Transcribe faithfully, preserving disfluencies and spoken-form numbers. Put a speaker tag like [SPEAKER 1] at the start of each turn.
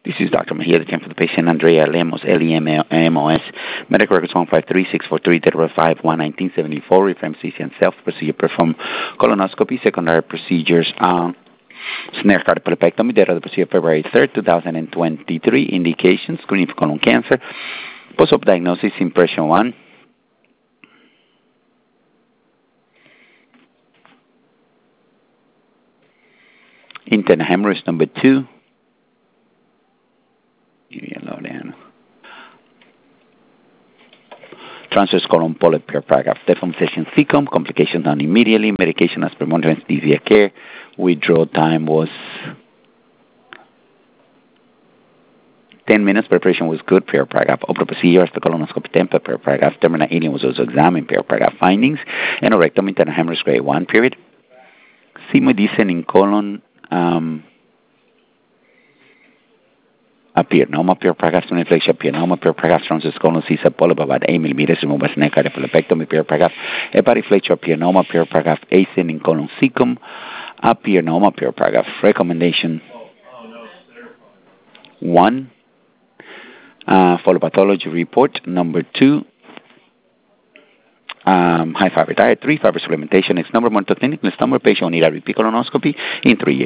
[SPEAKER 1] This is Doctor Mejia, the for the patient, Andrea Lemos, L E M O S. Medical records one five three six four three five one nineteen seventy-four. Reference and self-procedure perform colonoscopy, secondary procedures, um, snare cardiopulmonectomy, date of the procedure February third, two thousand twenty-three. Indications, screening for colon cancer. Post-op diagnosis, impression one. Internal hemorrhage number two. Transverse colon polyp per paragraph. Deformation cecum. Complications done immediately. Medication as per monitoring anesthesia care. Withdrawal time was ten minutes. Preparation was good. Per paragraph. Open procedure as the colonoscopy temper per paragraph. Terminal alien was also examined. Per paragraph findings. Anorectum internal hemorrhage grade one period. Sigmoidecent in colon. Um, Apiernoma, pure paragraph, inflection, apiernoma, pure paragraph, transverse colon, Caesar polyp, about eight millimeters, removed by snake cardiopulmonectomy, pure paragraph, hepatiflexion, apiernoma, pure paragraph, ascend in colon cecum, apiernoma, pure paragraph. Recommendation one, uh, follow pathology report. Number two, um, high fiber diet. Three, fiber supplementation. Next number, monitor clinic. Next number, patient need a repeat colonoscopy in three years.